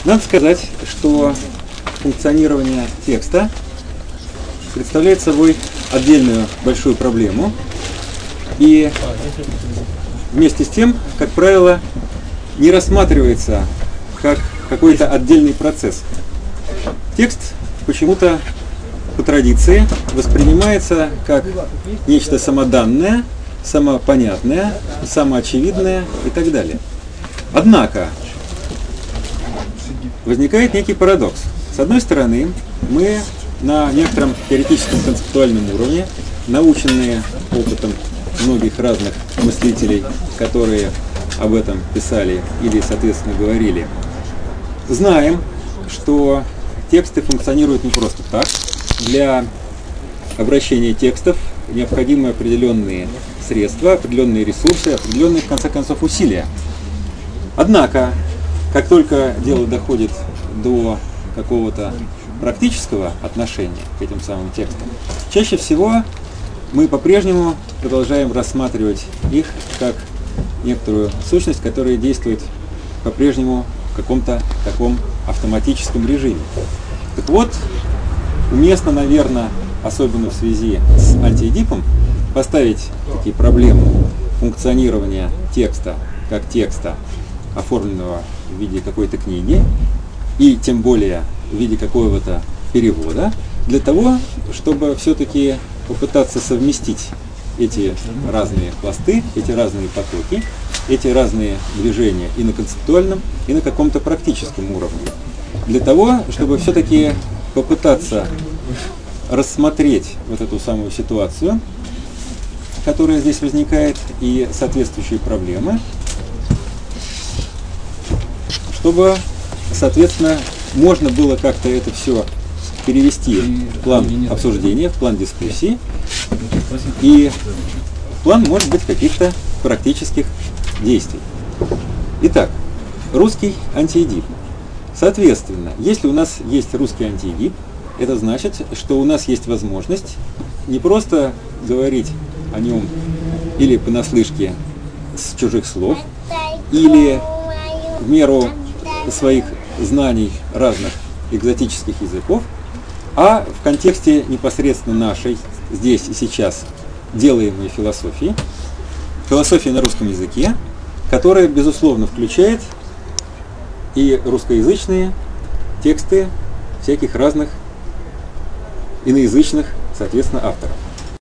Надо сказать, что функционирование текста представляет собой отдельную большую проблему и вместе с тем, как правило, не рассматривается как какой-то отдельный процесс. Текст почему-то по традиции воспринимается как нечто самоданное, самопонятное, самоочевидное и так далее. Однако возникает некий парадокс. С одной стороны, мы на некотором теоретическом концептуальном уровне, наученные опытом многих разных мыслителей, которые об этом писали или, соответственно, говорили, знаем, что тексты функционируют не просто так. Для обращения текстов необходимы определенные средства, определенные ресурсы, определенные, в конце концов, усилия. Однако, как только дело доходит до какого-то практического отношения к этим самым текстам, чаще всего мы по-прежнему продолжаем рассматривать их как некоторую сущность, которая действует по-прежнему в каком-то таком автоматическом режиме. Так вот, уместно, наверное, особенно в связи с антиэдипом, поставить такие проблемы функционирования текста как текста, оформленного в виде какой-то книги, и тем более в виде какого-то перевода, для того, чтобы все-таки попытаться совместить эти разные пласты, эти разные потоки, эти разные движения и на концептуальном, и на каком-то практическом уровне. Для того, чтобы все-таки попытаться рассмотреть вот эту самую ситуацию, которая здесь возникает, и соответствующие проблемы, чтобы, соответственно, можно было как-то это все перевести в план обсуждения, в план дискуссии и в план, может быть, каких-то практических действий. Итак, русский антиэдип. Соответственно, если у нас есть русский антиэдип, это значит, что у нас есть возможность не просто говорить о нем или понаслышке с чужих слов, или в меру своих знаний разных экзотических языков, а в контексте непосредственно нашей, здесь и сейчас, делаемой философии на русском языке, которая, безусловно, включает и русскоязычные тексты всяких разных иноязычных, соответственно, авторов.